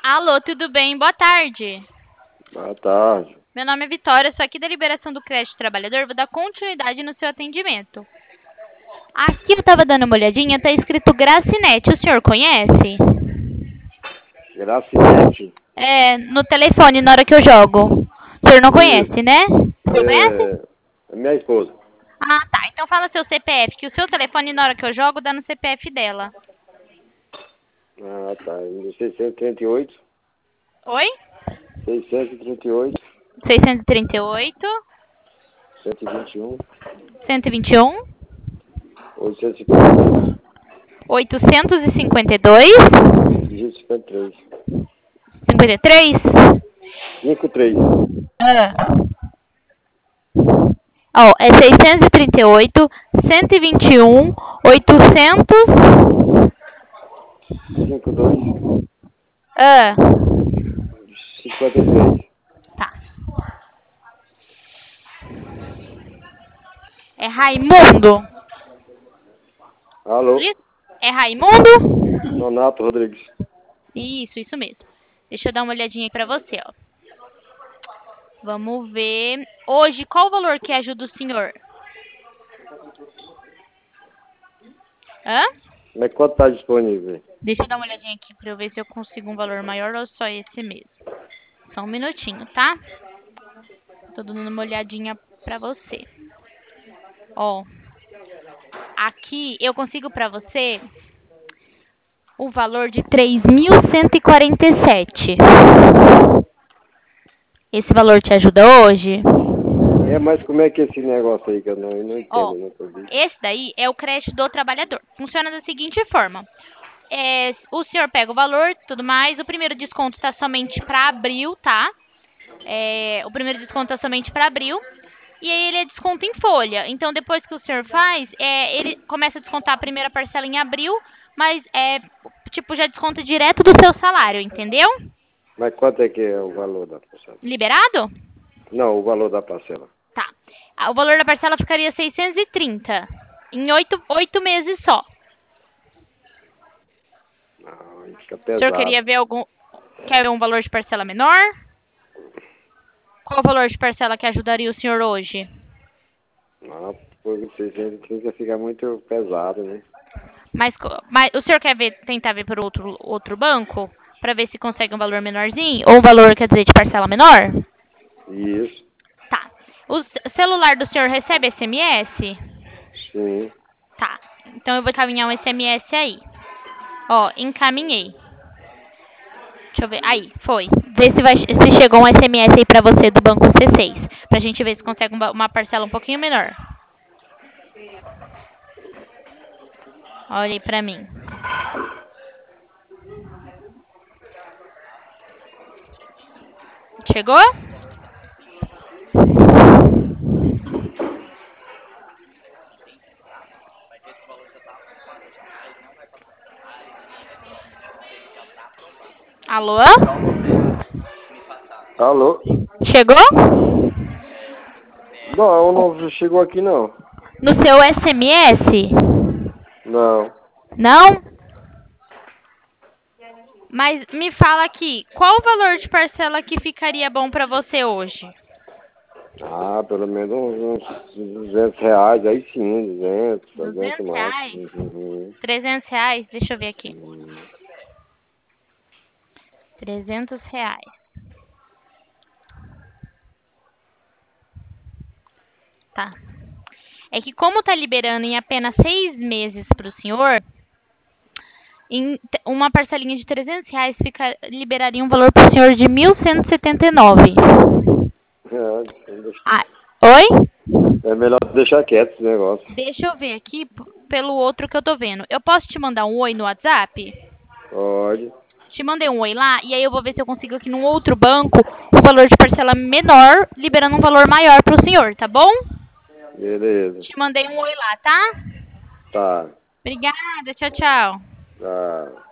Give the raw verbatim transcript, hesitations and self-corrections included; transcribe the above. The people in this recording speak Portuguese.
Alô, tudo bem? Boa tarde. Boa tarde. Meu nome é Vitória, sou aqui da Liberação do Crédito Trabalhador. Vou dar continuidade no seu atendimento. Aqui eu estava dando uma olhadinha, tá escrito Gracinete. O senhor conhece? Gracinete? É, no telefone, na hora que eu jogo. O senhor não Isso. conhece, né? O senhor conhece? É, é minha esposa. Ah, tá. Então fala seu C P F, que o seu telefone, na hora que eu jogo, dá no C P F dela. Ah, tá. seiscentos e trinta e oito. Oi? seiscentos e trinta e oito. seiscentos e trinta e oito, cento e vinte e um. cento e vinte e um, oitocentos e cinquenta e dois. oitocentos e cinquenta e dois, Dígito cinquenta e três. cinquenta e três. cinquenta e três. Ah. Ó, é seiscentos e trinta e oito, cento e vinte e um, oitocentos. cinquenta e dois. Ah, cinquenta e três. tá. É Raimundo? Alô? Isso? É Raimundo? Nonato Rodrigues. Isso, isso mesmo. Deixa eu dar uma olhadinha aí pra você, ó. Vamos ver. Hoje, qual o valor que ajuda o senhor? Hã? Mas quanto está disponível? Deixa eu dar uma olhadinha aqui pra eu ver se eu consigo um valor maior ou só esse mesmo. Só um minutinho, tá? Tô dando uma olhadinha pra você. Ó, aqui eu consigo pra você o valor de três mil cento e quarenta e sete. Esse valor te ajuda hoje? É, mas como é que é esse negócio aí que eu não, eu não Ó, entendo, eu nunca vi. esse daí é o crédito do trabalhador. Funciona da seguinte forma. É, o senhor pega o valor, tudo mais. O primeiro desconto está somente para abril, tá? É, o primeiro desconto está somente para abril. E aí ele é desconto em folha. Então, depois que o senhor faz, é, ele começa a descontar a primeira parcela em abril, mas é tipo já desconta direto do seu salário, entendeu? Mas quanto é que é o valor da parcela? Liberado? Não, o valor da parcela. Tá. Ah, o valor da parcela ficaria seiscentos e trinta em oito, oito meses só. Não, aí fica O senhor pesado. queria ver algum. Quer ver um valor de parcela menor? Qual o valor de parcela que ajudaria o senhor hoje? Não, por seiscentos e trinta fica muito pesado, né? Mas, co- mas o senhor quer ver, tentar ver por outro, outro banco? Pra ver se consegue um valor menorzinho? Ou um valor, quer dizer, de parcela menor? Isso, Tá. O c- celular do senhor recebe S M S? sim. Tá. Então eu vou encaminhar um S M S aí. Ó, encaminhei. Deixa eu ver. Aí, foi. Vê se, vai, se chegou um S M S aí pra você do banco C seis. Pra gente ver se consegue uma, uma parcela um pouquinho menor. Olha aí pra mim. Chegou? Alô? Alô? Chegou? Não, não chegou aqui não. No seu S M S? Não. Não? Mas me fala aqui, qual o valor de parcela que ficaria bom pra você hoje? Ah, pelo menos uns, uns duzentos reais, aí sim, duzentos, trezentos Duzentos reais? máximo. Uhum. Trezentos reais? Deixa eu ver aqui. Uhum. Trezentos reais. Tá. É que como tá liberando em apenas seis meses pro senhor, em te- uma parcelinha de trezentos reais fica, liberaria um valor pro senhor de mil cento e setenta e nove. Ah, oi? É, é melhor deixar quieto esse negócio. Deixa eu ver aqui p- pelo outro que eu tô vendo. Eu posso te mandar um oi no WhatsApp? Pode. Te mandei um oi lá e aí eu vou ver se eu consigo aqui num outro banco o valor de parcela menor, liberando um valor maior pro senhor, tá bom? Beleza. Te mandei um oi lá, tá? Tá. Obrigada, tchau, tchau. Tá.